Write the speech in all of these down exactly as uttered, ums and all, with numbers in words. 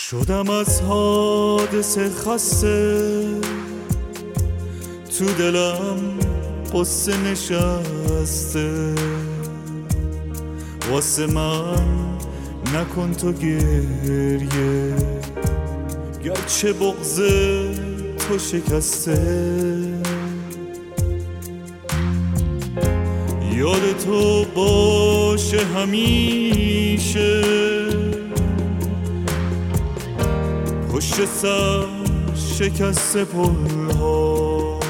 شدم از حادثه خسته، تو دلم قصه نشسته. واسه من نکن تو گریه، گرچه بغض تو شکسته. یاد تو باشه همیشه، پشت سر شکست پلها،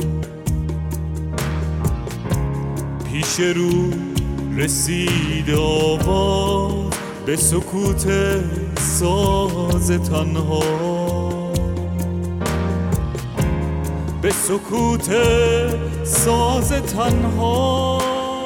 پیش رو رسید آواز به سکوت ساز تنها، به سکوت ساز تنها.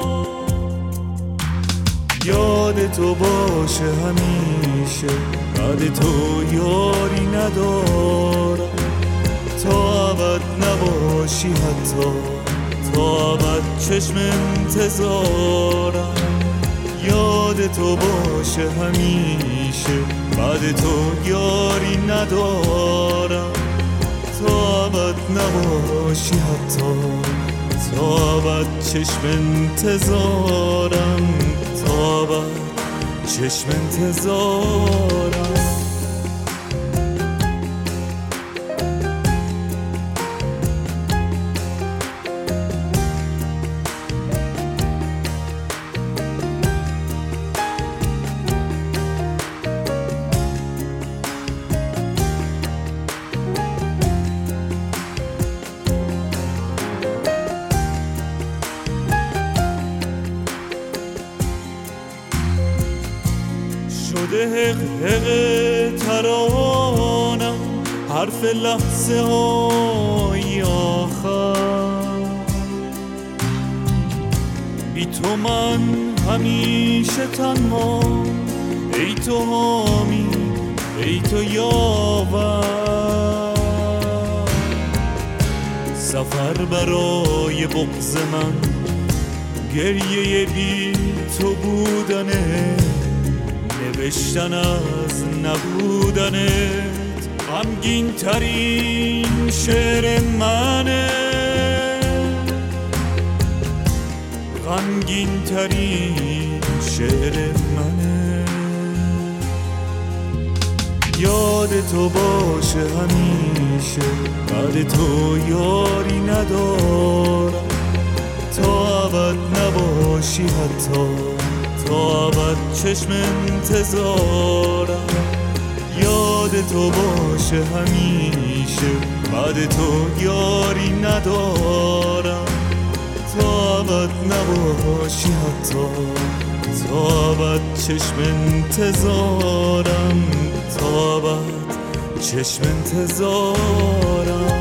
یاد تو باشه همیشه، بعد تو یاری ندارم. تا ابد نباشی حتی، تا ابد چشم انتظارم. یاد تو باشه همیشه، بعد تو یاری ندارم. تا ابد نباشی حتی، تا ابد چشم انتظارم. تا ابد چشم انتظارم. شده حق حق ترانم، حرف لحظه های آخر. بی تو من همیشه تنها، ای تو حامی ای تو یاور. سفر برای بغض من، گریه بی تو بودنه، نوشتن از نبودنت. غمگین ترین شعر منه، غمگین ترین شعر منه. یاد تو باشه همیشه، بعد تو یاری ندارم. تا ابد نباشی حتی، تا ابد چشم انتظارم. یاد تو باشه همیشه، بعد تو یاری ندارم. تا ابد نباشی حتی، تا ابد چشم انتظارم. تا ابد چشم انتظارم.